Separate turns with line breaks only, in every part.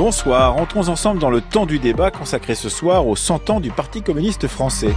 Bonsoir, entrons ensemble dans le temps du débat consacré ce soir aux 100 ans du Parti communiste français.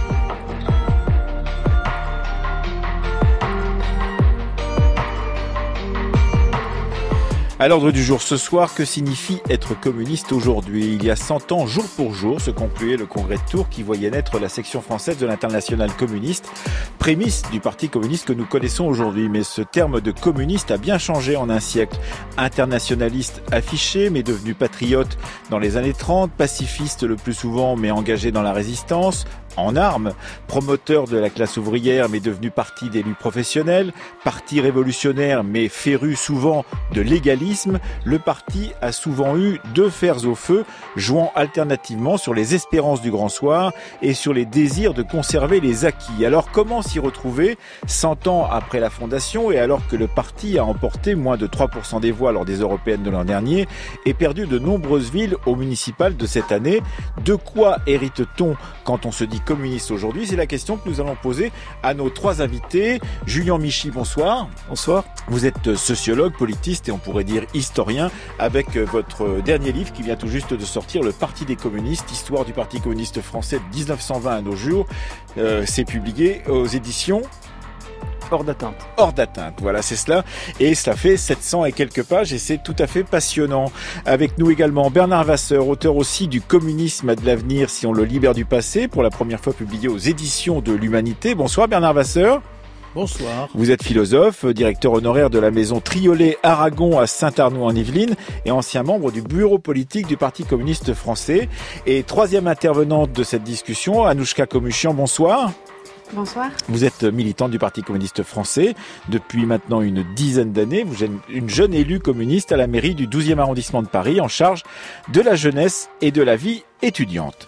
À l'ordre du jour ce soir, que signifie être communiste aujourd'hui ? Il y a 100 ans, jour pour jour, se concluait le congrès de Tours qui voyait naître la section française de l'Internationale communiste, prémisse du Parti communiste que nous connaissons aujourd'hui. Mais ce terme de communiste a bien changé en un siècle. Internationaliste affiché, mais devenu patriote dans les années 30, pacifiste le plus souvent, mais engagé dans la résistance, en armes, promoteur de la classe ouvrière mais devenu parti d'élus professionnels, parti révolutionnaire mais féru souvent de légalisme, le parti a souvent eu deux fers au feu, jouant alternativement sur les espérances du grand soir et sur les désirs de conserver les acquis. Alors comment s'y retrouver 100 ans après la fondation et alors que le parti a emporté moins de 3% des voix lors des européennes de l'an dernier et perdu de nombreuses villes aux municipales de cette année? De quoi hérite-t-on quand on se dit communiste aujourd'hui? C'est la question que nous allons poser à nos trois invités. Julian Michy, bonsoir.
Bonsoir.
Vous êtes sociologue, politiste et on pourrait dire historien avec votre dernier livre qui vient tout juste de sortir, Le Parti des communistes, histoire du Parti communiste français de 1920 à nos jours. C'est publié aux éditions
Hors d'atteinte.
Hors d'atteinte, voilà, c'est cela. Et cela fait 700 et quelques pages et c'est tout à fait passionnant. Avec nous également Bernard Vasseur, auteur aussi du Communisme à de l'avenir si on le libère du passé, pour la première fois publié aux éditions de l'Humanité. Bonsoir Bernard Vasseur.
Bonsoir.
Vous êtes philosophe, directeur honoraire de la maison Triolet Aragon à Saint-Arnoux en Yvelines et ancien membre du bureau politique du Parti communiste français. Et troisième intervenante de cette discussion, Anouchka Komuchian, bonsoir.
Bonsoir.
Vous êtes militante du Parti communiste français depuis maintenant une dizaine d'années. Vous êtes une jeune élue communiste à la mairie du 12e arrondissement de Paris en charge de la jeunesse et de la vie étudiante.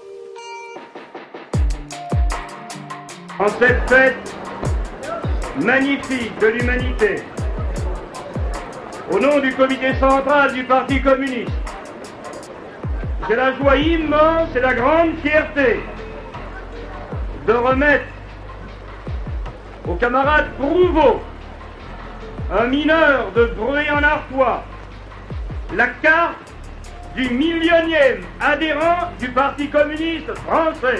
En cette fête magnifique de l'humanité, au nom du comité central du Parti communiste, j'ai la joie immense et la grande fierté de remettre au camarade Prouveau, un mineur de Breuil-en-Artois, la carte du millionième adhérent du Parti communiste français.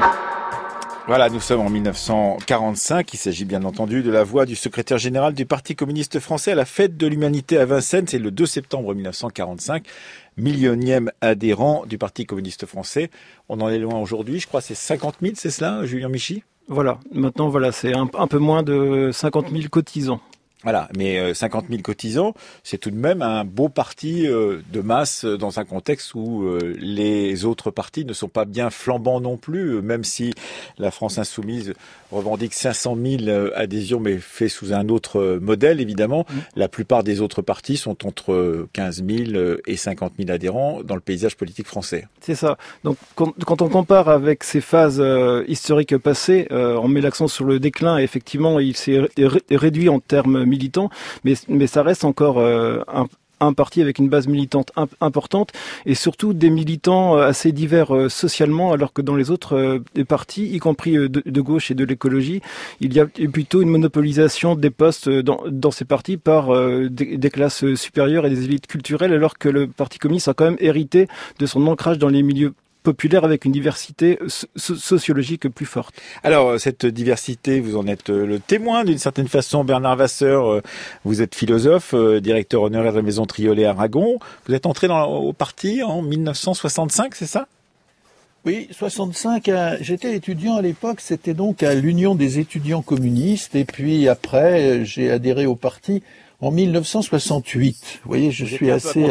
Voilà, nous sommes en 1945. Il s'agit bien entendu de la voix du secrétaire général du Parti communiste français à la fête de l'humanité à Vincennes. C'est le 2 septembre 1945. Millionième adhérent du Parti communiste français. On en est loin aujourd'hui. Je crois que c'est 50 000, c'est cela, Julien Michy ?
Voilà. Maintenant, c'est un peu moins de 50 000 cotisants.
Voilà, mais 50 000 cotisants, c'est tout de même un beau parti de masse dans un contexte où les autres partis ne sont pas bien flambants non plus, même si la France insoumise revendique 500 000 adhésions, mais fait sous un autre modèle, évidemment. La plupart des autres partis sont entre 15 000 et 50 000 adhérents dans le paysage politique français.
C'est ça. Donc, quand on compare avec ces phases historiques passées, on met l'accent sur le déclin. Et effectivement, il s'est réduit en termes militants, mais ça reste encore un parti avec une base militante importante et surtout des militants assez divers socialement, alors que dans les autres partis, y compris de gauche et de l'écologie, il y a plutôt une monopolisation des postes dans ces partis par des classes supérieures et des élites culturelles, alors que le Parti communiste a quand même hérité de son ancrage dans les milieux populaire avec une diversité sociologique plus forte.
Alors, cette diversité, vous en êtes le témoin d'une certaine façon. Bernard Vasseur, vous êtes philosophe, directeur honoraire de la maison Triolet Aragon. Vous êtes entré au parti en 1965, c'est ça ?
Oui, 65. J'étais étudiant à l'époque, c'était donc à l'Union des étudiants communistes. Et puis après, j'ai adhéré au parti en 1968. Vous voyez, je suis assez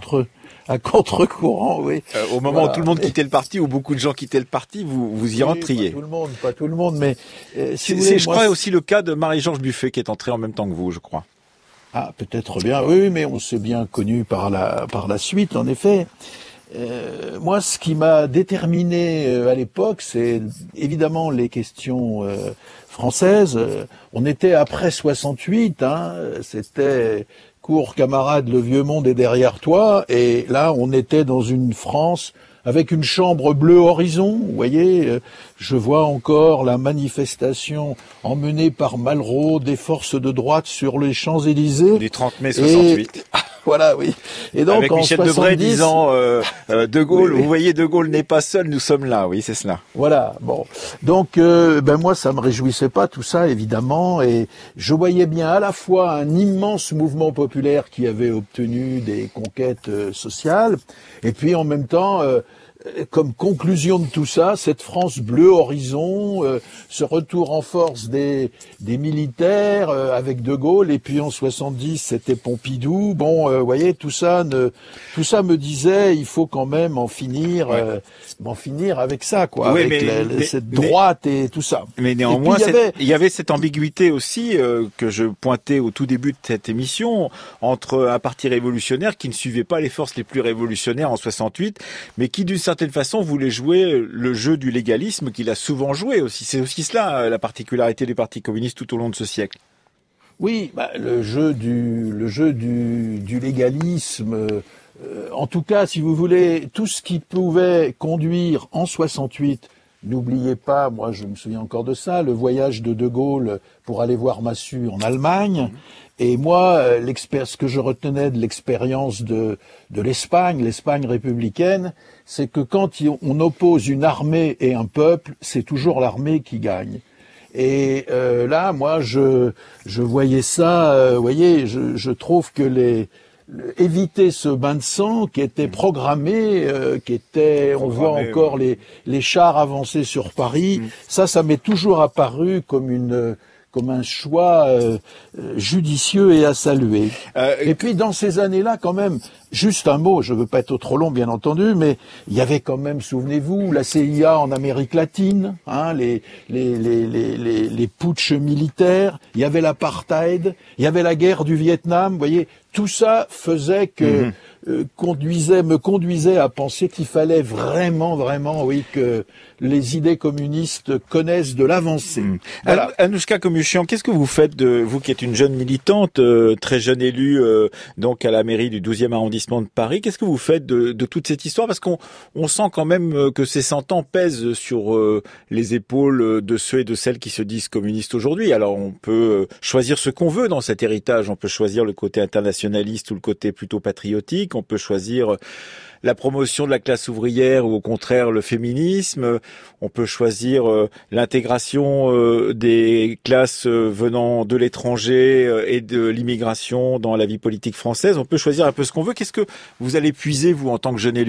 à contre-courant, oui.
Au moment où tout le monde quittait le parti, où beaucoup de gens quittaient le parti, vous y rentriez.
Pas tout le monde, mais si vous
c'est,
voulez,
je crois, aussi le cas de Marie-Georges Buffet qui est entrée en même temps que vous, je crois.
Ah, peut-être bien. Oui, mais on s'est bien connus par la suite, en effet. Moi, ce qui m'a déterminé à l'époque, c'est évidemment les questions françaises. On était après 68, c'était cours camarade, le vieux monde est derrière toi, et là on était dans une France avec une chambre bleue horizon, vous voyez, je vois encore la manifestation emmenée par Malraux des forces de droite sur les Champs-Élysées.
Du 30 mai 68.
Voilà, oui. Et donc,
avec
en
Michel
70,
Debré disant De Gaulle,
oui, oui.
Vous voyez, De Gaulle n'est pas seul, nous sommes là. Oui, c'est cela.
Voilà, bon. Donc, moi, ça me réjouissait pas tout ça, évidemment, et je voyais bien à la fois un immense mouvement populaire qui avait obtenu des conquêtes sociales, et puis en même temps, comme conclusion de tout ça, cette France bleu horizon, ce retour en force des militaires avec De Gaulle, et puis en 70 c'était Pompidou. Bon, vous voyez, tout ça me disait, il faut quand même en finir avec ça, quoi,
Oui,
avec cette droite et tout ça.
Mais néanmoins,
puis,
il y avait cette ambiguïté aussi que je pointais au tout début de cette émission entre un parti révolutionnaire qui ne suivait pas les forces les plus révolutionnaires en 68, mais qui d'une certaine façon voulait jouer le jeu du légalisme qu'il a souvent joué aussi. C'est aussi cela la particularité du Parti communiste tout au long de ce siècle.
Oui, le jeu du légalisme. En tout cas, si vous voulez, tout ce qui pouvait conduire en 68. N'oubliez pas, moi je me souviens encore de ça, le voyage de Gaulle pour aller voir Massu en Allemagne. Et moi, ce que je retenais de l'expérience de l'Espagne républicaine, c'est que quand on oppose une armée et un peuple, c'est toujours l'armée qui gagne. Et là, moi, je voyais ça. Vous voyez, je trouve que éviter ce bain de sang qui était programmé, on voit encore les chars avancer sur Paris. Ça m'est toujours apparu comme un choix judicieux et à saluer. Et puis dans ces années-là, quand même, juste un mot, je veux pas être trop long, bien entendu, mais il y avait quand même, souvenez-vous, la CIA en Amérique latine, hein, les putschs militaires, il y avait l'apartheid, il y avait la guerre du Vietnam, vous voyez, tout ça faisait que me conduisait à penser qu'il fallait vraiment, oui, que les idées communistes connaissent de l'avancée. Voilà.
Anouchka Commuchian, qu'est-ce que vous faites vous qui êtes une jeune militante, très jeune élue, donc à la mairie du 12e arrondissement de Paris, qu'est-ce que vous faites de toute cette histoire? Parce qu'on sent quand même que ces 100 ans pèsent sur les épaules de ceux et de celles qui se disent communistes aujourd'hui. Alors on peut choisir ce qu'on veut dans cet héritage, on peut choisir le côté internationaliste ou le côté plutôt patriotique, on peut choisir la promotion de la classe ouvrière ou au contraire le féminisme, on peut choisir l'intégration des classes venant de l'étranger et de l'immigration dans la vie politique française, on peut choisir un peu ce qu'on veut. Qu'est-ce que vous allez puiser, vous, en tant que jeune élu ?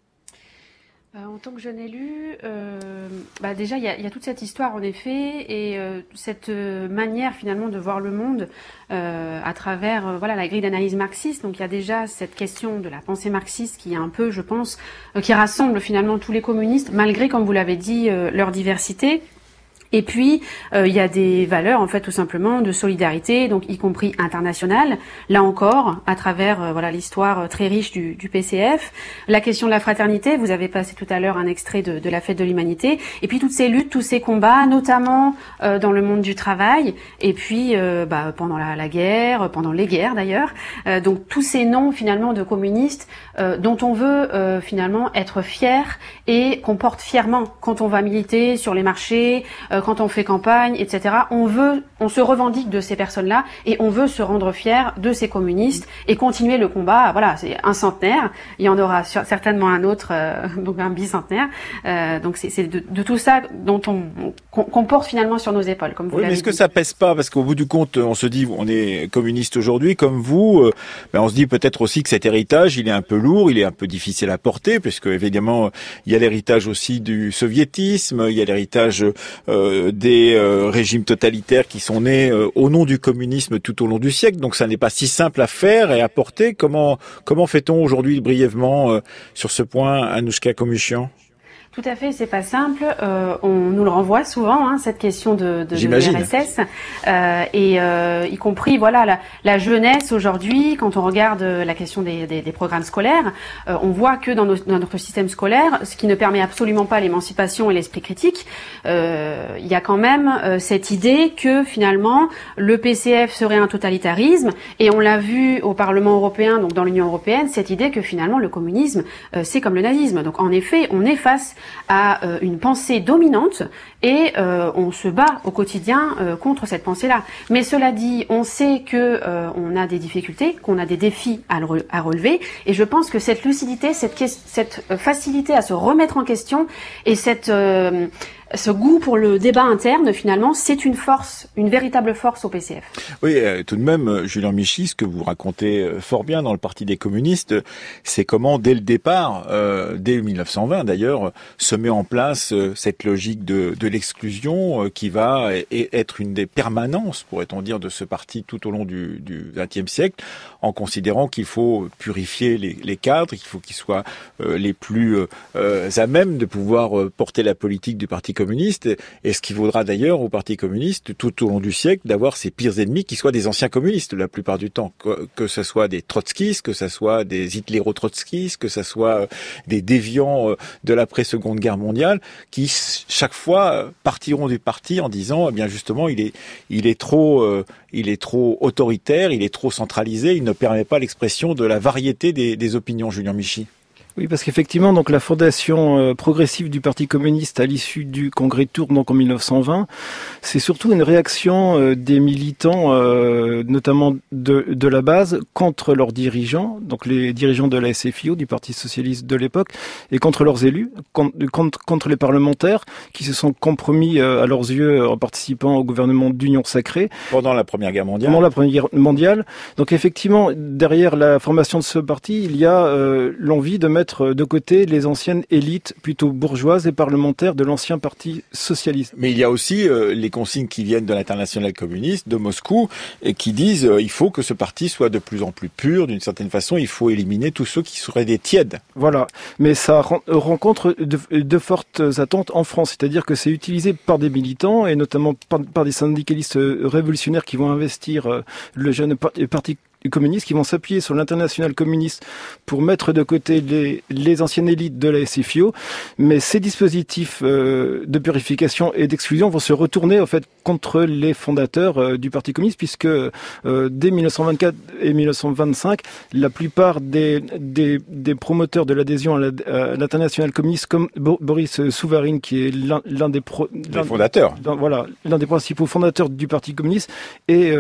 En tant que jeune élu, déjà il y a toute cette histoire en effet et cette manière finalement de voir le monde à travers la grille d'analyse marxiste. Donc il y a déjà cette question de la pensée marxiste qui est un peu, je pense, qui rassemble finalement tous les communistes malgré, comme vous l'avez dit, leur diversité. Et puis, il y a des valeurs, en fait, tout simplement, de solidarité, donc y compris internationale. Là encore, à travers l'histoire très riche du PCF. La question de la fraternité, vous avez passé tout à l'heure un extrait de la Fête de l'Humanité. Et puis, toutes ces luttes, tous ces combats, notamment dans le monde du travail. Et puis, pendant la guerre, pendant les guerres, d'ailleurs. Donc, tous ces noms, finalement, de communistes dont on veut, finalement, être fier et qu'on porte fièrement quand on va militer sur les marchés, quand on fait campagne, etc. On se revendique de ces personnes-là et on veut se rendre fier de ces communistes et continuer le combat. Voilà, c'est un centenaire. Il y en aura certainement un autre, donc un bicentenaire. Donc c'est de tout ça dont qu'on porte finalement sur nos épaules, comme vous l'avez dit.
Mais est-ce que ça pèse pas? Parce qu'au bout du compte, on se dit, on est communiste aujourd'hui, comme vous. On se dit peut-être aussi que cet héritage, il est un peu lourd, il est un peu difficile à porter, puisque évidemment, il y a l'héritage aussi du soviétisme, il y a l'héritage des régimes totalitaires qui sont nés au nom du communisme tout au long du siècle. Donc ça n'est pas si simple à faire et à porter. Comment fait-on aujourd'hui brièvement sur ce point, Anouchka Commuchian?
Tout à fait, c'est pas simple. On nous le renvoie souvent, cette question de l'URSS, y compris la jeunesse aujourd'hui. Quand on regarde la question des programmes scolaires, on voit que dans notre système scolaire, ce qui ne permet absolument pas l'émancipation et l'esprit critique, il y a quand même cette idée que finalement le PCF serait un totalitarisme, et on l'a vu au Parlement européen, donc dans l'Union européenne, cette idée que finalement le communisme c'est comme le nazisme. Donc en effet, on est face a une pensée dominante et on se bat au quotidien contre cette pensée-là. Mais cela dit, on sait que on a des difficultés, qu'on a des défis à relever, et je pense que cette lucidité, cette facilité à se remettre en question et ce goût pour le débat interne, finalement, c'est une force, une véritable force au PCF.
Oui, tout de même, Julien Michy, ce que vous racontez fort bien dans le Parti des communistes, c'est comment, dès le départ, dès 1920 d'ailleurs, se met en place cette logique de l'exclusion qui va être une des permanences, pourrait-on dire, de ce parti tout au long du XXe siècle, en considérant qu'il faut purifier les cadres, qu'il faut qu'ils soient les plus à même de pouvoir porter la politique du Parti communiste, et ce qui vaudra d'ailleurs au Parti communiste tout au long du siècle d'avoir ses pires ennemis qui soient des anciens communistes la plupart du temps, que ce soit des trotskistes, que ce soit des hitléro-trotskistes, que ce soit des déviants de l'après-Seconde Guerre mondiale, qui chaque fois partiront du parti en disant, eh bien justement, il est trop autoritaire, il est trop centralisé, il ne permet pas l'expression de la variété des opinions. Julien Michy.
Oui, parce qu'effectivement, donc la fondation progressive du Parti communiste à l'issue du congrès de Tours, donc en 1920, c'est surtout une réaction des militants, notamment de la base, contre leurs dirigeants, donc les dirigeants de la SFIO, du Parti socialiste de l'époque, et contre leurs élus, contre les parlementaires qui se sont compromis à leurs yeux en participant au gouvernement d'union sacrée.
Pendant la Première Guerre mondiale.
Pendant la Première Guerre mondiale. Donc effectivement, derrière la formation de ce parti, il y a l'envie de mettre de côté les anciennes élites plutôt bourgeoises et parlementaires de l'ancien parti socialiste.
Mais il y a aussi les consignes qui viennent de l'Internationale communiste, de Moscou, et qui disent il faut que ce parti soit de plus en plus pur, d'une certaine façon, il faut éliminer tous ceux qui seraient des tièdes.
Voilà, mais ça rencontre de fortes attentes en France, c'est-à-dire que c'est utilisé par des militants, et notamment par des syndicalistes révolutionnaires qui vont investir le jeune parti communistes qui vont s'appuyer sur l'international communiste pour mettre de côté les anciennes élites de la SFIO, mais ces dispositifs de purification et d'exclusion vont se retourner en fait contre les fondateurs du Parti communiste, puisque dès 1924 et 1925, la plupart des promoteurs de l'adhésion à l'international communiste, comme Boris Souvarine, qui est l'un des
fondateurs,
l'un des principaux fondateurs du Parti communiste, est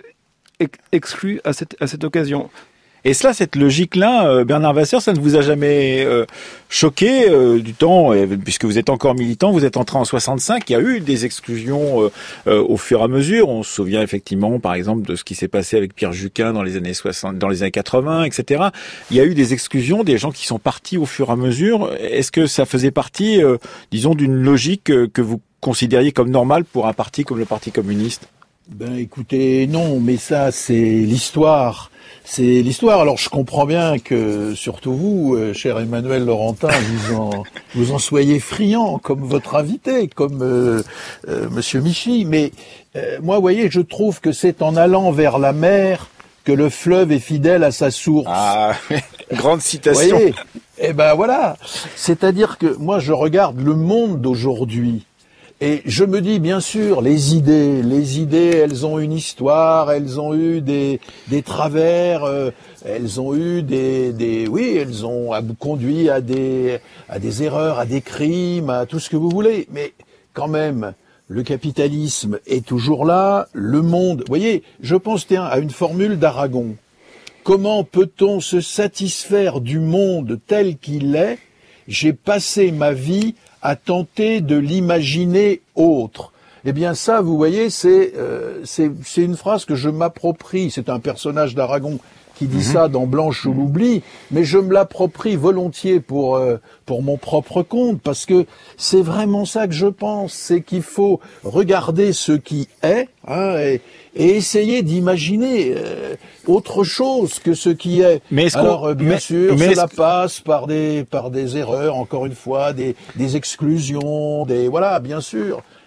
exclu à cette occasion.
Et cela, cette logique-là, Bernard Vasseur, ça ne vous a jamais choqué du temps, puisque vous êtes encore militant, vous êtes entré en 65, il y a eu des exclusions au fur et à mesure. On se souvient effectivement, par exemple, de ce qui s'est passé avec Pierre Juquin dans les années 60, dans les années 80, etc. Il y a eu des exclusions, des gens qui sont partis au fur et à mesure. Est-ce que ça faisait partie, disons, d'une logique que vous considériez comme normale pour un parti comme le Parti communiste ?
Ben écoutez, non, mais ça c'est l'histoire. C'est l'histoire. Alors je comprends bien que, surtout vous, cher Emmanuel Laurentin, vous en soyez friand, comme votre invité, comme Monsieur Michy. Mais moi, vous voyez, je trouve que c'est en allant vers la mer que le fleuve est fidèle à sa source.
Ah, grande citation.
Vous voyez, eh ben voilà. C'est-à-dire que moi, je regarde le monde d'aujourd'hui. Et je me dis, bien sûr, les idées, elles ont une histoire, elles ont eu des travers, elles ont eu elles ont conduit à des erreurs, à des crimes, à tout ce que vous voulez. Mais quand même, le capitalisme est toujours là, le monde. Vous voyez, je pense à une formule d'Aragon. Comment peut-on se satisfaire du monde tel qu'il est? J'ai passé ma vie à tenter de l'imaginer autre. Eh bien ça, vous voyez, c'est une phrase que je m'approprie. C'est un personnage d'Aragon qui dit ça dans Blanche ou l'oubli, mais je me l'approprie volontiers pour mon propre compte, parce que c'est vraiment ça que je pense, c'est qu'il faut regarder ce qui est, et essayer d'imaginer autre chose que ce qui est. Alors bien sûr, cela passe par des erreurs, encore une fois, des exclusions, voilà, bien sûr.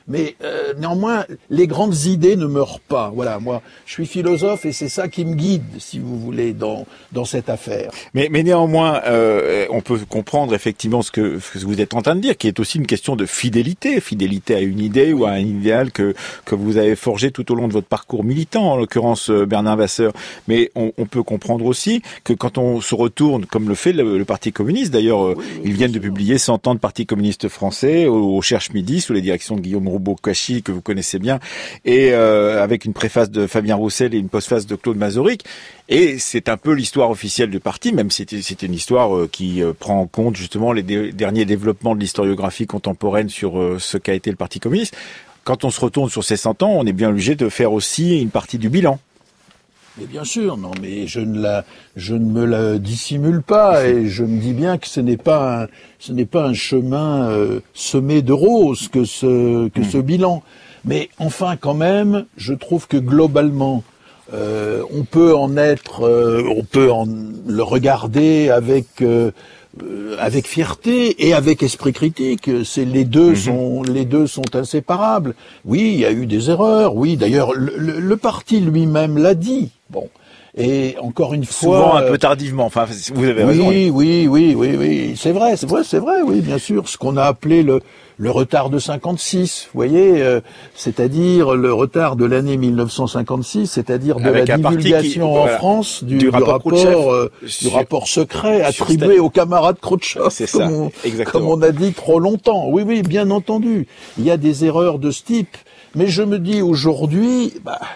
mais néanmoins, les grandes idées ne meurent pas. Voilà, moi, je suis philosophe et c'est ça qui me guide, si vous voulez, dans cette affaire.
Mais néanmoins, on peut comprendre effectivement ce que vous êtes en train de dire, qui est aussi une question de fidélité à une idée ou à un idéal que vous avez forgé tout au long de votre parcours militant, en l'occurrence Bernard Vasseur. Mais on peut comprendre aussi que quand on se retourne, comme le fait le Parti communiste, d'ailleurs, ils viennent de publier 100 ans de Parti communiste français au Cherche Midi, sous les directions de Guillaume Roubaud-Cauchy, que vous connaissez bien, et avec une préface de Fabien Roussel et une postface de Claude Mazoric. Et c'est un peu l'histoire officielle du parti, même si c'était une histoire qui prend en compte justement les derniers développements de l'historiographie contemporaine sur ce qu'a été le Parti communiste. Quand on se retourne sur ces 100 ans, on est bien obligé de faire aussi une partie du bilan.
Mais bien sûr, non, mais je ne me la dissimule pas et je me dis bien que ce n'est pas un chemin semé de roses que ce bilan. Mais enfin, quand même, je trouve que globalement, on peut le regarder avec fierté et avec esprit critique. Les deux sont inséparables. Oui, il y a eu des erreurs. Oui, d'ailleurs, le parti lui-même l'a dit. Bon. Et encore une fois,
souvent un peu tardivement. Enfin, vous avez raison.
Oui. C'est vrai. Oui, bien sûr. Ce qu'on a appelé le retard de 56. Vous voyez, c'est-à-dire le retard de l'année 1956, c'est-à-dire de la divulgation en France du rapport secret attribué aux camarades Khrouchtchev, comme on a dit trop longtemps. Oui, bien entendu. Il y a des erreurs de ce type. Mais je me dis aujourd'hui,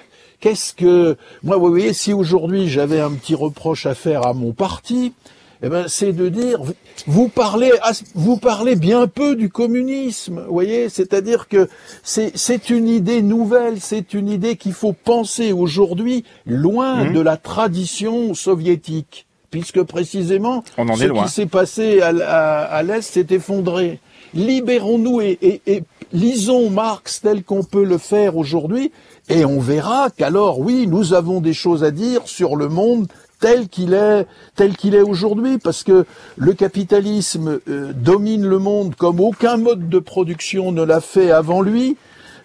moi, vous voyez, si aujourd'hui j'avais un petit reproche à faire à mon parti, c'est de dire, vous parlez bien peu du communisme, vous voyez, c'est-à-dire que c'est une idée nouvelle, c'est une idée qu'il faut penser aujourd'hui loin de la tradition soviétique, puisque précisément, ce qui s'est passé à l'Est s'est effondré. Libérons-nous et lisons Marx tel qu'on peut le faire aujourd'hui, et on verra qu'alors, oui, nous avons des choses à dire sur le monde tel qu'il est aujourd'hui, parce que le capitalisme domine le monde comme aucun mode de production ne l'a fait avant lui.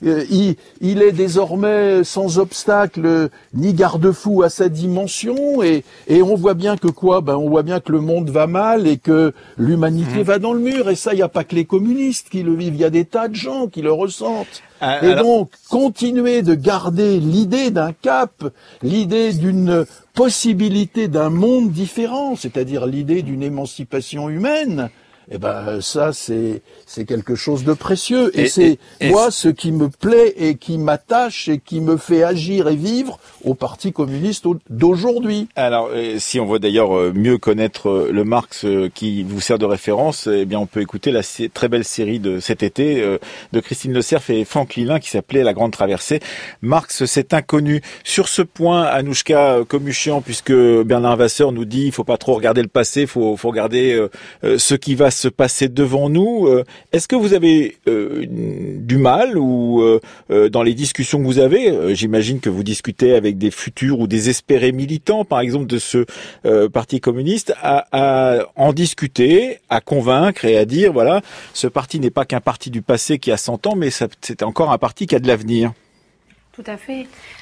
Il est désormais sans obstacle ni garde-fou à sa dimension et on voit bien que on voit bien que le monde va mal et que l'humanité va dans le mur, et ça, il n'y a pas que les communistes qui le vivent, il y a des tas de gens qui le ressentent. Donc, continuer de garder l'idée d'un cap, l'idée d'une possibilité d'un monde différent, c'est-à-dire l'idée d'une émancipation humaine, ça, c'est quelque chose de précieux. Et c'est moi ce qui me plaît et qui m'attache et qui me fait agir et vivre au Parti communiste d'aujourd'hui.
Alors, si on veut d'ailleurs mieux connaître le Marx qui vous sert de référence, on peut écouter la très belle série de cet été de Christine Le Cerf et Franck Lilin qui s'appelait La Grande Traversée. Marx, c'est inconnu. Sur ce point, Anouchka Komuchian, puisque Bernard Vasseur nous dit, il faut pas trop regarder le passé, faut regarder ce qui va se passer devant nous. Est-ce que vous avez du mal ou dans les discussions que vous avez, j'imagine que vous discutez avec des futurs ou des espérés militants, par exemple, de ce Parti communiste, à en discuter, à convaincre et à dire, voilà, ce parti n'est pas qu'un parti du passé qui a 100 ans, mais c'est encore un parti qui a de l'avenir.
Tout à fait.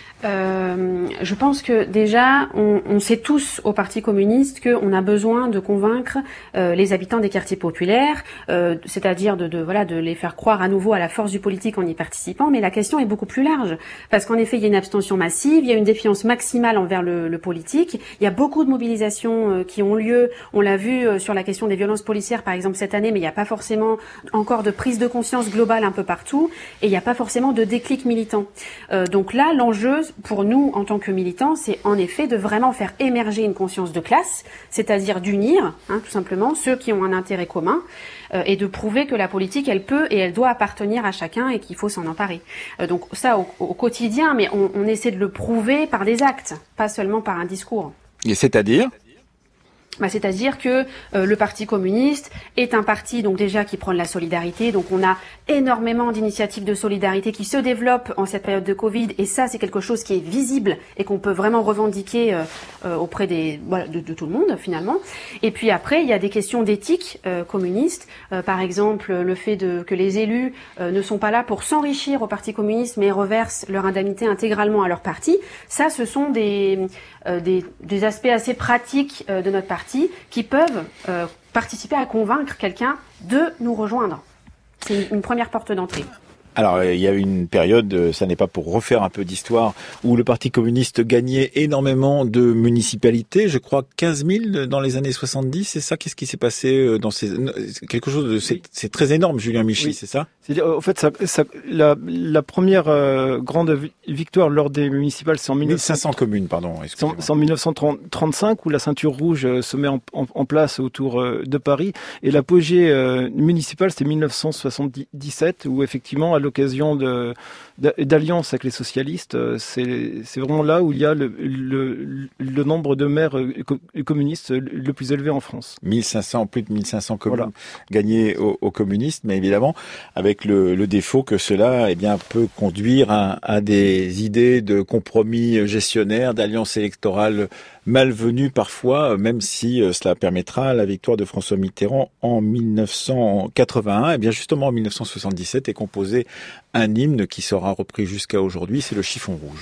Je pense que déjà, on sait tous au Parti communiste qu'on a besoin de convaincre les habitants des quartiers populaires, c'est-à-dire de les faire croire à nouveau à la force du politique en y participant. Mais la question est beaucoup plus large, parce qu'en effet, il y a une abstention massive, il y a une défiance maximale envers le politique. Il y a beaucoup de mobilisations qui ont lieu. On l'a vu sur la question des violences policières, par exemple, cette année, mais il n'y a pas forcément encore de prise de conscience globale un peu partout, et il n'y a pas forcément de déclic militant. Donc là, l'enjeu pour nous, en tant que militants, c'est en effet de vraiment faire émerger une conscience de classe, c'est-à-dire d'unir, tout simplement, ceux qui ont un intérêt commun, et de prouver que la politique, elle peut et elle doit appartenir à chacun et qu'il faut s'en emparer. Donc ça, au quotidien, mais on essaie de le prouver par des actes, pas seulement par un discours.
Et c'est-à-dire ?
C'est-à-dire que le Parti communiste est un parti donc déjà qui prône la solidarité. Donc on a énormément d'initiatives de solidarité qui se développent en cette période de Covid, et ça c'est quelque chose qui est visible et qu'on peut vraiment revendiquer auprès de tout le monde finalement. Et puis après il y a des questions d'éthique communiste, par exemple le fait que les élus ne sont pas là pour s'enrichir au Parti communiste mais reversent leur indemnité intégralement à leur parti. Ça, ce sont des aspects assez pratiques de notre parti qui peuvent participer à convaincre quelqu'un de nous rejoindre. C'est une première porte d'entrée.
Alors, il y a eu une période, ça n'est pas pour refaire un peu d'histoire, où le Parti communiste gagnait énormément de municipalités. Je crois 15 000 dans les années 70, c'est ça? Qu'est-ce qui s'est passé dans quelque chose de, c'est très énorme, Julien Michy, oui. C'est ça?
En fait, la première grande victoire lors des municipales, c'est en
1500 communes, pardon.
C'est en 1935 où la ceinture rouge se met en place autour de Paris, et l'apogée municipale, c'était 1977 où effectivement, à l'occasion d'alliance avec les socialistes, c'est vraiment là où il y a le nombre de maires communistes le plus élevé en France.
Plus de 1500 communes gagnées aux communistes, mais évidemment avec le défaut que cela peut conduire à des idées de compromis gestionnaires, d'alliances électorales malvenues parfois, même si cela permettra la victoire de François Mitterrand en 1981. Et bien justement en 1977 est composé un hymne qui sera repris jusqu'à aujourd'hui, c'est le Chiffon rouge.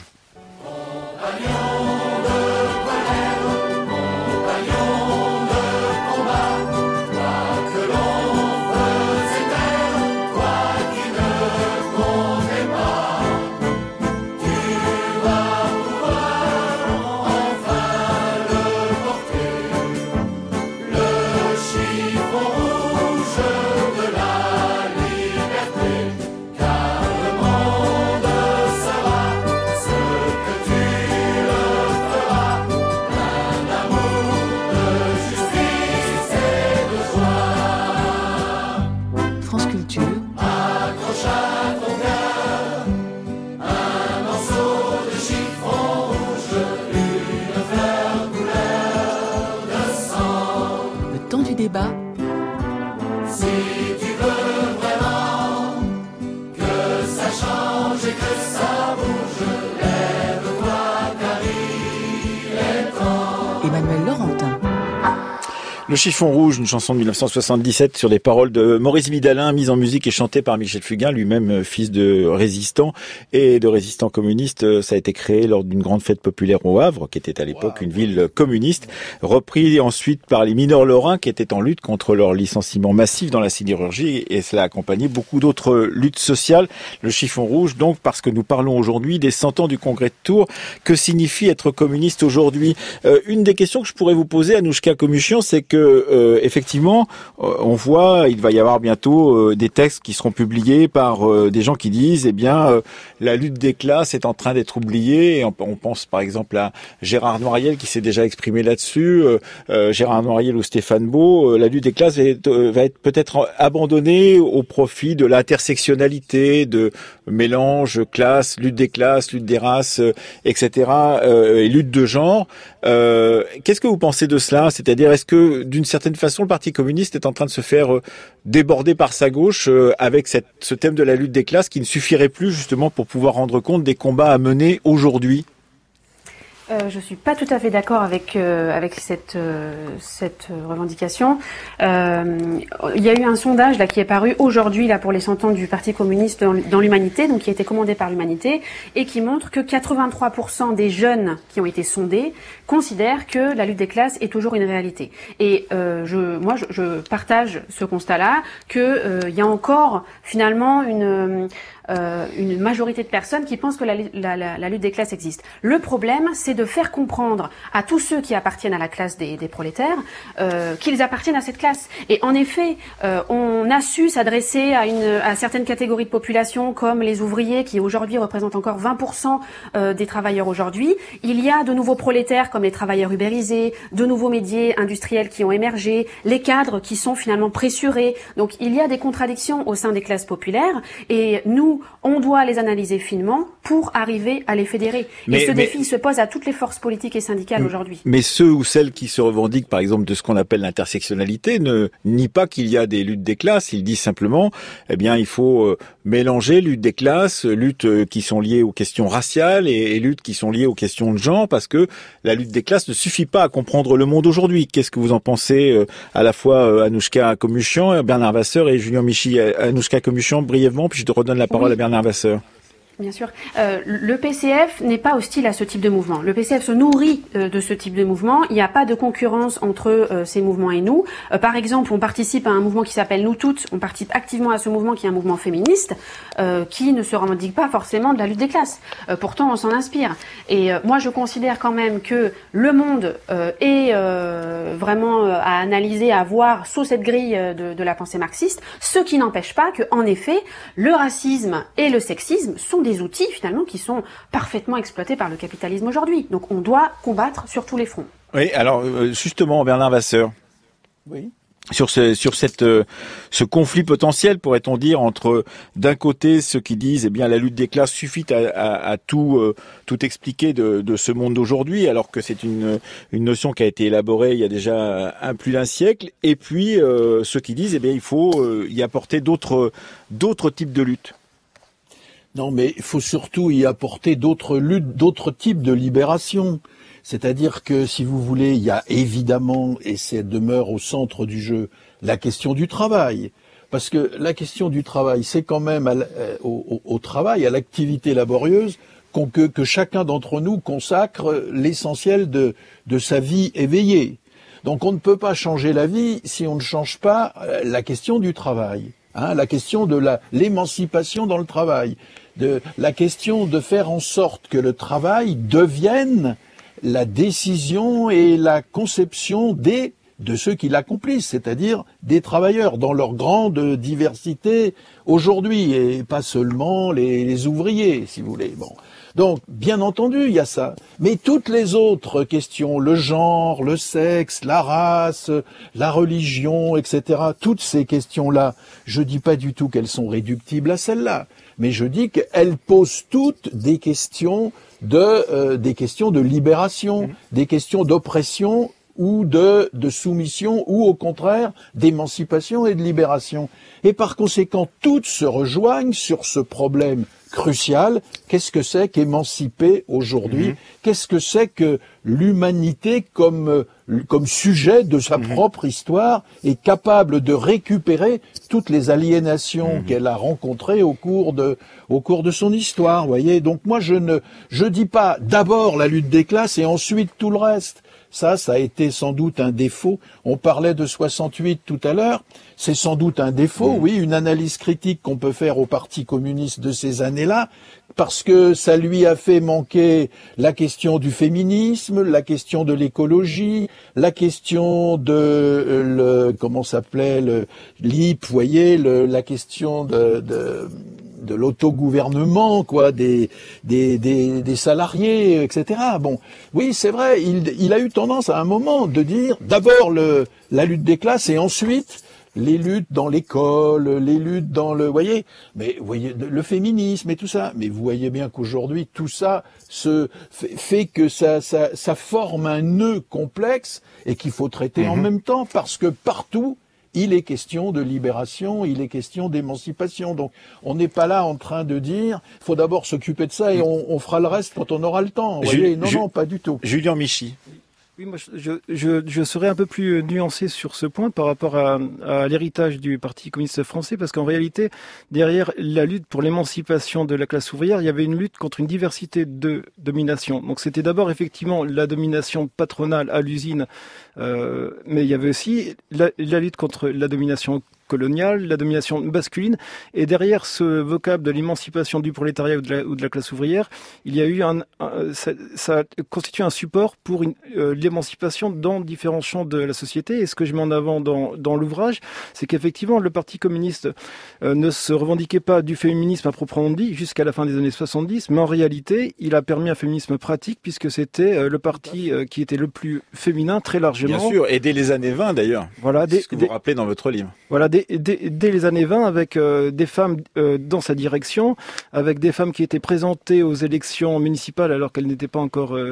Débat.
Si tu veux vraiment que ça change et que ça bouge, lève-toi car il est temps.
Emmanuel Laurentin.
Le Chiffon rouge, une chanson de 1977 sur les paroles de Maurice Vidalin, mise en musique et chantée par Michel Fugain, lui-même fils de résistant et de résistant communiste. Ça a été créé lors d'une grande fête populaire au Havre, qui était à l'époque une ville communiste, repris ensuite par les mineurs lorrains qui étaient en lutte contre leur licenciement massif dans la sidérurgie, et cela a accompagné beaucoup d'autres luttes sociales. Le Chiffon rouge, donc, parce que nous parlons aujourd'hui des 100 ans du Congrès de Tours. Que signifie être communiste aujourd'hui? Une des questions que je pourrais vous poser, Anouchka Commuchian, c'est que effectivement, on voit, il va y avoir bientôt des textes qui seront publiés par des gens qui disent, la lutte des classes est en train d'être oubliée. Et on pense par exemple à Gérard Noiriel qui s'est déjà exprimé là-dessus, Gérard Noiriel ou Stéphane Beau. La lutte des classes va être peut-être abandonnée au profit de l'intersectionnalité, de mélange classe, lutte des classes, lutte des races, etc. Et lutte de genre. Qu'est-ce que vous pensez de cela? C'est-à-dire, est-ce que d'une certaine façon, le Parti communiste est en train de se faire déborder par sa gauche avec ce thème de la lutte des classes qui ne suffirait plus justement pour pouvoir rendre compte des combats à mener aujourd'hui?
Je suis pas tout à fait d'accord avec cette revendication. Il y a eu un sondage là qui est paru aujourd'hui là pour les 100 ans du Parti communiste dans l'Humanité, donc qui a été commandé par l'Humanité, et qui montre que 83% des jeunes qui ont été sondés considèrent que la lutte des classes est toujours une réalité. Et je partage ce constat-là, que il y a encore finalement une majorité de personnes qui pensent que la lutte des classes existe. Le problème, c'est de faire comprendre à tous ceux qui appartiennent à la classe des prolétaires qu'ils appartiennent à cette classe. Et en effet, on a su s'adresser à certaines catégories de population comme les ouvriers qui aujourd'hui représentent encore 20% des travailleurs aujourd'hui. Il y a de nouveaux prolétaires comme les travailleurs ubérisés, de nouveaux métiers industriels qui ont émergé, les cadres qui sont finalement pressurés. Donc il y a des contradictions au sein des classes populaires, et nous, on doit les analyser finement pour arriver à les fédérer. Et ce défi se pose à toutes toutes les forces politiques et syndicales aujourd'hui.
Mais ceux ou celles qui se revendiquent, par exemple, de ce qu'on appelle l'intersectionnalité, ne nient pas qu'il y a des luttes des classes. Ils disent simplement, eh bien, il faut mélanger lutte des classes, luttes qui sont liées aux questions raciales et luttes qui sont liées aux questions de genre, parce que la lutte des classes ne suffit pas à comprendre le monde aujourd'hui. Qu'est-ce que vous en pensez, à la fois Anouchka Commuchian, Bernard Vasseur et Julien Michy? Anouchka Commuchian, brièvement, puis je te redonne la parole à Bernard Vasseur.
Bien sûr. Le PCF n'est pas hostile à ce type de mouvement. Le PCF se nourrit de ce type de mouvement. Il n'y a pas de concurrence entre ces mouvements et nous. Par exemple, on participe à un mouvement qui s'appelle Nous Toutes. On participe activement à ce mouvement qui est un mouvement féministe qui ne se revendique pas forcément de la lutte des classes. Pourtant, on s'en inspire. Et moi, je considère quand même que le monde est vraiment à analyser, à voir sous cette grille de la pensée marxiste, ce qui n'empêche pas que, en effet, le racisme et le sexisme sont des outils finalement qui sont parfaitement exploités par le capitalisme aujourd'hui. Donc on doit combattre sur tous les fronts.
Oui, alors justement, Bernard Vasseur,
Oui.
sur ce conflit potentiel, pourrait-on dire, entre d'un côté ceux qui disent, eh bien, la lutte des classes suffit à tout expliquer de ce monde d'aujourd'hui, alors que c'est une notion qui a été élaborée il y a déjà plus d'un siècle, et puis ceux qui disent, eh bien, il faut y apporter d'autres types de luttes.
Non, mais il faut surtout y apporter d'autres luttes, d'autres types de libération. C'est-à-dire que, si vous voulez, il y a évidemment, et ça demeure au centre du jeu, la question du travail. Parce que la question du travail, c'est quand même au travail, à l'activité laborieuse, que chacun d'entre nous consacre l'essentiel de sa vie éveillée. Donc on ne peut pas changer la vie si on ne change pas la question du travail. La question de l'émancipation dans le travail, de la question de faire en sorte que le travail devienne la décision et la conception de ceux qui l'accomplissent, c'est-à-dire des travailleurs dans leur grande diversité aujourd'hui, et pas seulement les ouvriers, si vous voulez. Bon. Donc, bien entendu, il y a ça. Mais toutes les autres questions, le genre, le sexe, la race, la religion, etc., toutes ces questions-là, je dis pas du tout qu'elles sont réductibles à celles-là, mais je dis qu'elles posent toutes des questions de libération, des questions d'oppression ou de soumission, ou au contraire d'émancipation et de libération. Et par conséquent, toutes se rejoignent sur ce problème crucial. Qu'est-ce que c'est qu'émanciper aujourd'hui? Qu'est-ce que c'est que l'humanité comme sujet de sa propre histoire est capable de récupérer toutes les aliénations qu'elle a rencontrées au cours de son histoire, vous voyez? Donc moi je dis pas d'abord la lutte des classes et ensuite tout le reste. Ça a été sans doute un défaut. On parlait de 68 tout à l'heure. C'est sans doute un défaut, oui, une analyse critique qu'on peut faire au Parti communiste de ces années-là, parce que ça lui a fait manquer la question du féminisme, la question de l'écologie, la question de l'IP, vous voyez, la question de l'autogouvernement, quoi, des salariés, etc. Bon, oui, c'est vrai, il a eu tendance à un moment de dire d'abord la lutte des classes et ensuite les luttes dans l'école, les luttes dans le, voyez, mais voyez le féminisme et tout ça. Mais vous voyez bien qu'aujourd'hui tout ça fait que ça forme un nœud complexe et qu'il faut traiter en même temps, parce que partout il est question de libération, il est question d'émancipation. Donc on n'est pas là en train de dire il faut d'abord s'occuper de ça et on fera le reste quand on aura le temps. Vous voyez, non, pas du tout.
Julien Michy.
Oui, moi, je serais un peu plus nuancé sur ce point par rapport à l'héritage du Parti communiste français, parce qu'en réalité, derrière la lutte pour l'émancipation de la classe ouvrière, il y avait une lutte contre une diversité de domination. Donc c'était d'abord effectivement la domination patronale à l'usine, mais il y avait aussi la lutte contre la domination coloniale, la domination masculine, et derrière ce vocable de l'émancipation du prolétariat ou de la classe ouvrière, il y a eu ça constitue un support pour l'émancipation dans différents champs de la société. Et ce que je mets en avant dans l'ouvrage, c'est qu'effectivement le Parti communiste ne se revendiquait pas du féminisme à proprement dit jusqu'à la fin des années 70, mais en réalité, il a permis un féminisme pratique, puisque c'était le parti qui était le plus féminin très largement.
Bien sûr, et dès les années 20 d'ailleurs.
Voilà,
c'est ce que vous rappelez dans votre livre.
Voilà, dès les années 20, avec des femmes dans sa direction, avec des femmes qui étaient présentées aux élections municipales alors qu'elles n'étaient pas encore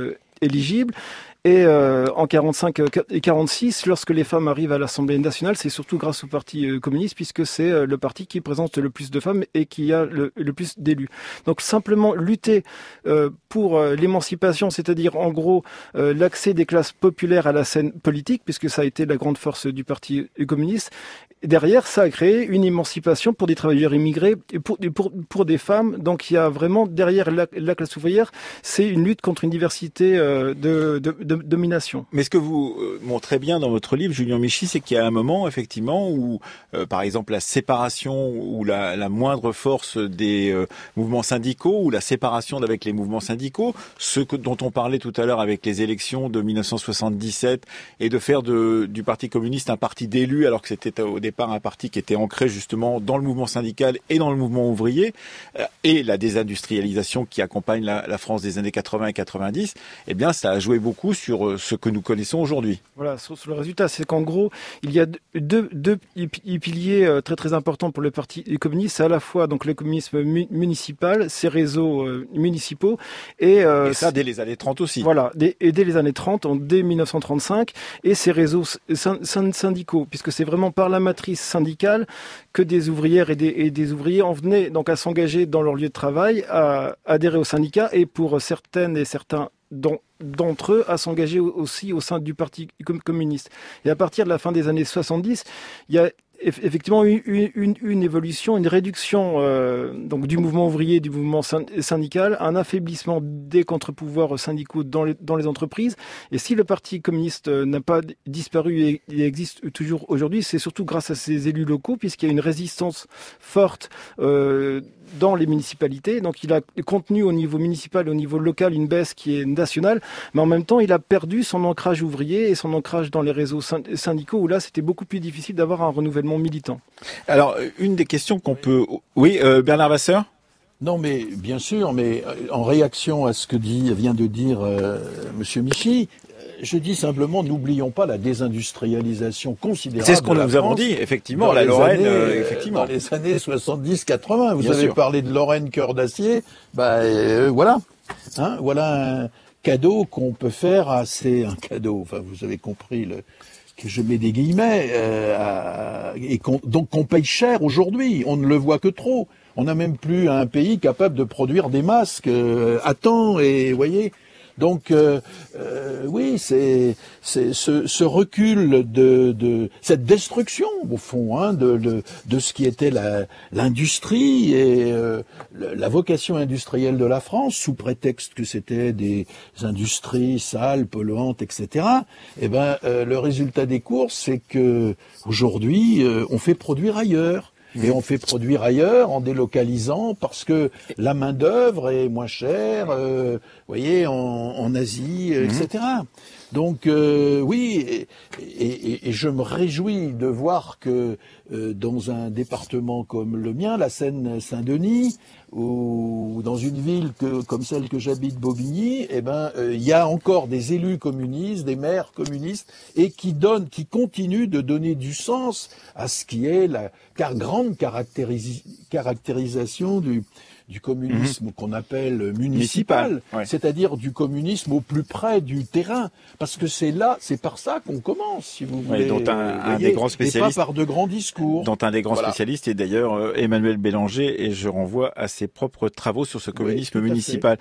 éligibles. Et en 45 et 46, lorsque les femmes arrivent à l'Assemblée nationale, c'est surtout grâce au Parti communiste, puisque c'est le parti qui présente le plus de femmes et qui a le plus d'élus. Donc simplement lutter pour l'émancipation, c'est-à-dire en gros l'accès des classes populaires à la scène politique, puisque ça a été la grande force du Parti communiste. Derrière, ça a créé une émancipation pour des travailleurs immigrés et pour des femmes. Donc il y a vraiment derrière la classe ouvrière, c'est une lutte contre une diversité de domination.
Mais ce que vous montrez bien dans votre livre, Julien Michy, c'est qu'il y a un moment, effectivement, où, par exemple, la séparation ou la moindre force des mouvements syndicaux ou la séparation avec les mouvements syndicaux, dont on parlait tout à l'heure avec les élections de 1977 et de faire du Parti communiste un parti d'élus alors que c'était au départ un parti qui était ancré justement dans le mouvement syndical et dans le mouvement ouvrier et la désindustrialisation qui accompagne la France des années 80 et 90, eh bien, ça a joué beaucoup sur ce que nous connaissons aujourd'hui.
Voilà, sur le résultat, c'est qu'en gros, il y a deux piliers très très importants pour le Parti communiste. C'est à la fois donc le communisme municipal, ses réseaux municipaux, et
ça dès les années 30 aussi.
Voilà, dès les années 30, dès 1935, et ses réseaux syndicaux, puisque c'est vraiment par la matrice syndicale que des ouvrières et des ouvriers en venaient donc à s'engager dans leur lieu de travail, à adhérer au syndicat, et pour certaines et certains d'entre eux à s'engager aussi au sein du Parti communiste. Et à partir de la fin des années 70, il y a effectivement une évolution, une réduction donc du mouvement ouvrier, du mouvement syndical, un affaiblissement des contre-pouvoirs syndicaux dans les entreprises. Et si le Parti communiste n'a pas disparu et il existe toujours aujourd'hui, c'est surtout grâce à ses élus locaux, puisqu'il y a une résistance forte dans les municipalités. Donc il a contenu au niveau municipal et au niveau local une baisse qui est nationale, mais en même temps il a perdu son ancrage ouvrier et son ancrage dans les réseaux syndicaux, où là c'était beaucoup plus difficile d'avoir un renouvellement militant.
Alors une des questions qu'on peut... Oui, Bernard Vasseur ?
Non, mais bien sûr, mais en réaction à ce que vient de dire Monsieur Michy, je dis simplement, n'oublions pas la désindustrialisation considérable.
C'est ce qu'on nous avons dit, effectivement, la Lorraine, effectivement.
Dans les années 70-80, vous
Bien
avez
sûr.
parlé de Lorraine cœur d'acier, voilà. Hein, voilà un cadeau qu'on peut faire un cadeau, enfin vous avez compris que je mets des guillemets, donc qu'on paye cher aujourd'hui, on ne le voit que trop. On n'a même plus un pays capable de produire des masques à temps, et vous voyez. Donc oui, c'est ce recul de cette destruction au fond de ce qui était l'industrie et la vocation industrielle de la France, sous prétexte que c'était des industries sales, polluantes, etc. Eh ben le résultat des courses, c'est que aujourd'hui on fait produire ailleurs. Et on fait produire ailleurs en délocalisant parce que la main d'œuvre est moins chère, vous voyez, en Asie, etc. Donc oui, et je me réjouis de voir que dans un département comme le mien, la Seine-Saint-Denis, ou dans une ville comme celle que j'habite, Bobigny, il y a encore des élus communistes, des maires communistes, et qui continuent de donner du sens à ce qui est la grande caractérisation du communisme qu'on appelle municipal,
ouais.
C'est-à-dire du communisme au plus près du terrain, parce que c'est par ça qu'on commence, si vous voulez,
dont un des grands spécialistes,
et pas par de grands discours.
Dont un des grands spécialistes est d'ailleurs Emmanuel Bélanger, et je renvoie à ses propres travaux sur ce communisme municipal.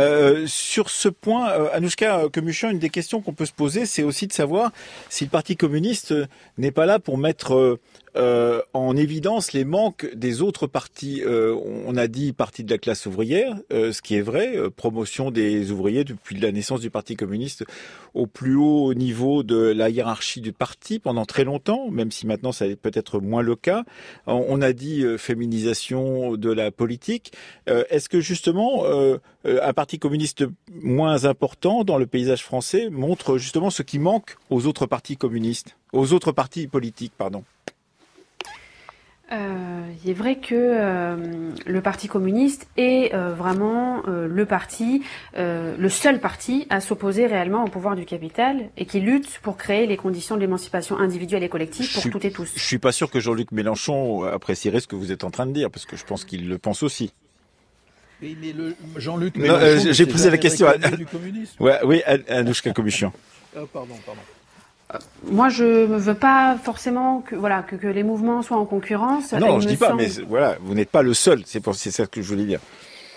Sur ce point, Anouchka Kemuchian, une des questions qu'on peut se poser, c'est aussi de savoir si le Parti communiste n'est pas là pour mettre en évidence les manques des autres partis. On a dit parti de la classe ouvrière, ce qui est vrai, promotion des ouvriers depuis la naissance du Parti communiste au plus haut niveau de la hiérarchie du parti pendant très longtemps, même si maintenant ça est peut-être moins le cas. On a dit féminisation de la politique. Est-ce que justement un Parti communiste moins important dans le paysage français montre justement ce qui manque aux autres partis communistes, aux autres partis politiques, pardon?
Il est vrai que le Parti communiste est vraiment le seul parti à s'opposer réellement au pouvoir du capital et qui lutte pour créer les conditions de l'émancipation individuelle et collective pour toutes et tous.
Je suis pas sûr que Jean-Luc Mélenchon apprécierait ce que vous êtes en train de dire, parce que je pense qu'il le pense aussi.
Oui, mais Jean-Luc
j'ai posé la question
du communisme.
Oui, Anouchka Komuchian.
Pardon.
Moi, je ne veux pas forcément que les mouvements soient en concurrence.
Non, je dis pas, mais voilà, vous n'êtes pas le seul. C'est ça que je voulais dire.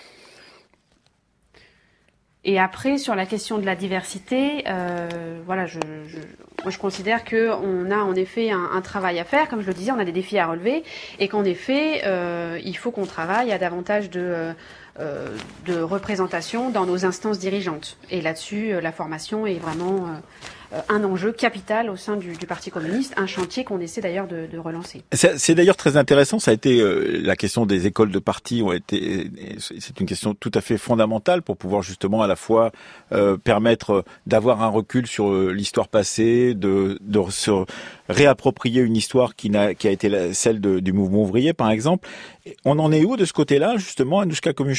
Et après, sur la question de la diversité, moi je considère que on a en effet un travail à faire. Comme je le disais, on a des défis à relever, et qu'en effet, il faut qu'on travaille à davantage de représentation dans nos instances dirigeantes. Et là-dessus, la formation est vraiment un enjeu capital au sein du Parti communiste, un chantier qu'on essaie d'ailleurs de relancer.
C'est d'ailleurs très intéressant, ça a été la question des écoles de parti c'est une question tout à fait fondamentale pour pouvoir justement à la fois permettre d'avoir un recul sur l'histoire passée, de se réapproprier une histoire qui a été celle du mouvement ouvrier par exemple. On en est où de ce côté-là justement, Anouchka Komuchian ?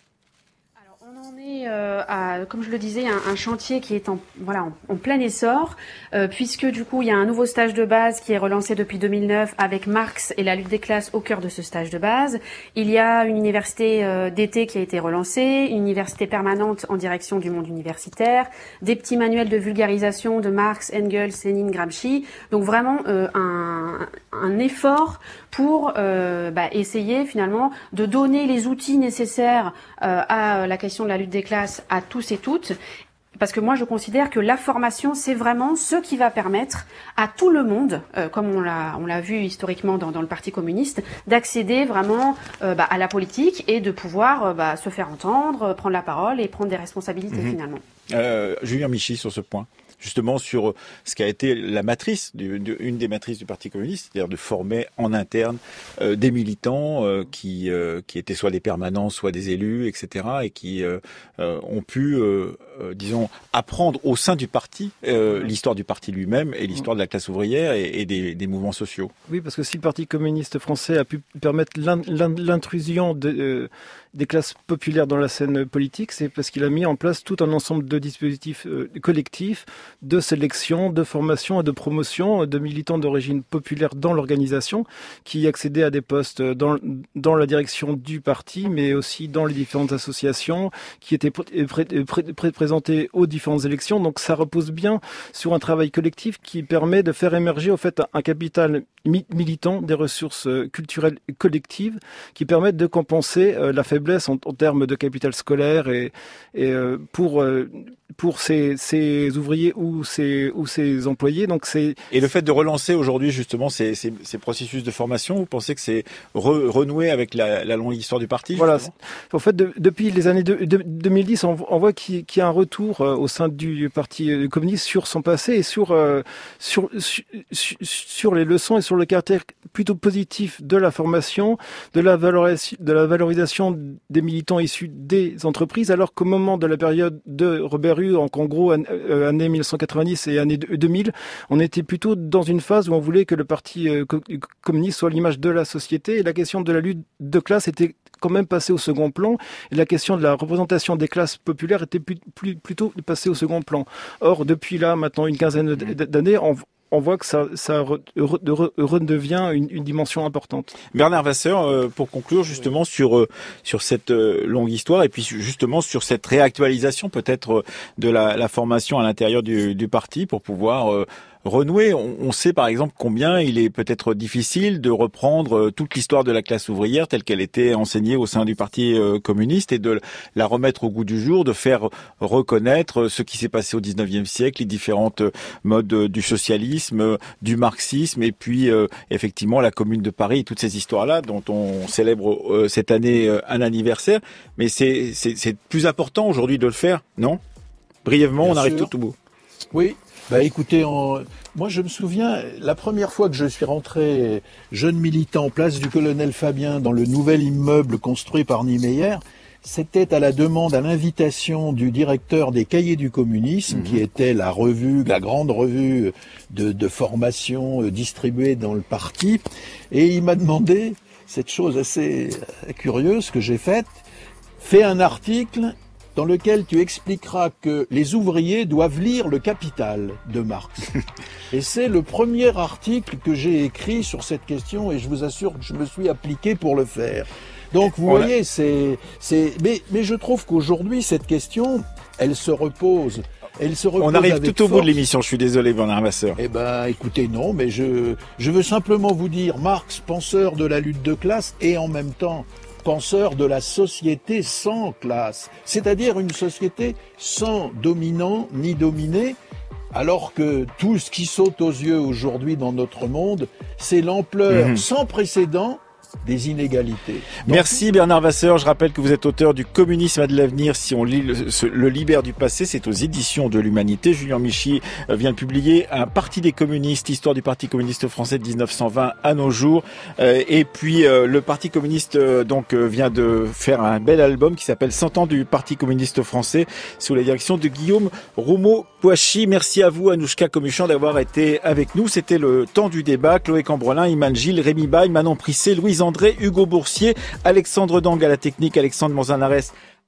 Comme je le disais, un chantier qui est en plein essor, puisque du coup il y a un nouveau stage de base qui est relancé depuis 2009 avec Marx et la lutte des classes au cœur de ce stage de base. Il y a une université d'été qui a été relancée, une université permanente en direction du monde universitaire, des petits manuels de vulgarisation de Marx, Engels, Lénine, Gramsci. Donc vraiment un effort pour essayer finalement de donner les outils nécessaires à la question de la lutte des classes à tous et toutes. Parce que moi, je considère que la formation, c'est vraiment ce qui va permettre à tout le monde, comme on l'a vu historiquement dans le Parti communiste, d'accéder vraiment à la politique et de pouvoir se faire entendre, prendre la parole et prendre des responsabilités finalement.
Julien Michy sur ce point. Justement sur ce qui a été la matrice, une des matrices du Parti communiste, c'est-à-dire de former en interne des militants qui étaient soit des permanents, soit des élus, etc., et qui ont pu, disons, apprendre au sein du parti l'histoire du parti lui-même et l'histoire de la classe ouvrière et des mouvements sociaux.
Oui, parce que si le Parti communiste français a pu permettre l'intrusion des classes populaires dans la scène politique, c'est parce qu'il a mis en place tout un ensemble de dispositifs collectifs de sélection, de formation et de promotion de militants d'origine populaire dans l'organisation qui accédaient à des postes dans la direction du parti, mais aussi dans les différentes associations qui étaient présentées aux différentes élections. Donc ça repose bien sur un travail collectif qui permet de faire émerger au fait un capital militant, des ressources culturelles collectives qui permettent de compenser la faiblesse en termes de capital scolaire et pour ces ouvriers ou ces employés. Donc
et le fait de relancer aujourd'hui justement ces processus de formation, vous pensez que c'est renouer avec la longue histoire du parti?
Voilà. En fait, depuis les années 2010, on voit qu'il y a un retour au sein du Parti communiste sur son passé et sur les leçons et sur le caractère plutôt positif de la formation, de la valorisation des militants issus des entreprises, alors qu'au moment de la période de Robert Hue, en gros années 1990 et années 2000, on était plutôt dans une phase où on voulait que le Parti communiste soit l'image de la société, et la question de la lutte de classe était quand même passée au second plan, et la question de la représentation des classes populaires était plutôt passée au second plan. Or, depuis là, maintenant une quinzaine d'années, on voit que ça redevient une dimension importante.
Bernard Vasseur, pour conclure justement sur cette longue histoire et puis justement sur cette réactualisation peut-être de la formation à l'intérieur du parti pour pouvoir renouer. On sait par exemple combien il est peut-être difficile de reprendre toute l'histoire de la classe ouvrière telle qu'elle était enseignée au sein du Parti communiste et de la remettre au goût du jour, de faire reconnaître ce qui s'est passé au 19e siècle, les différentes modes du socialisme, du marxisme et puis effectivement la Commune de Paris et toutes ces histoires-là dont on célèbre cette année un anniversaire. Mais c'est plus important aujourd'hui de le faire, non? Brièvement, bien on arrive tout au bout.
Oui. Écoutez, moi je me souviens, la première fois que je suis rentré jeune militant place du Colonel Fabien dans le nouvel immeuble construit par Niemeyer, c'était à la demande, à l'invitation du directeur des Cahiers du communisme, qui était la grande revue de formation distribuée dans le parti, et il m'a demandé cette chose assez curieuse que j'ai faite, fais un article dans lequel tu expliqueras que les ouvriers doivent lire le Capital de Marx. Et c'est le premier article que j'ai écrit sur cette question, et je vous assure que je me suis appliqué pour le faire. Donc vous voyez, mais je trouve qu'aujourd'hui cette question, elle se repose.
On arrive tout au bout de l'émission, je suis désolé Bernard Vasseur.
Eh ben, écoutez, non, mais je veux simplement vous dire, Marx, penseur de la lutte de classe et en même temps penseur de la société sans classe, c'est-à-dire une société sans dominant ni dominé, alors que tout ce qui saute aux yeux aujourd'hui dans notre monde, c'est l'ampleur sans précédent des inégalités. Donc,
merci Bernard Vasseur. Je rappelle que vous êtes auteur du Communisme a de l'avenir. Si on lit le Libère du passé, c'est aux éditions de l'Humanité. Julien Michi vient de publier Un parti des communistes, histoire du Parti communiste français de 1920 à nos jours. Et puis le Parti communiste vient de faire un bel album qui s'appelle 100 ans du Parti communiste français sous la direction de Guillaume Roumeau-Poichy. Merci à vous Anouchka Commuchand d'avoir été avec nous. C'était le temps du débat. Chloé Cambrelin, Iman Gilles, Rémi Baille, Manon Prissé, Louise André, Hugo Boursier, Alexandre Dang à la technique, Alexandre Manzanares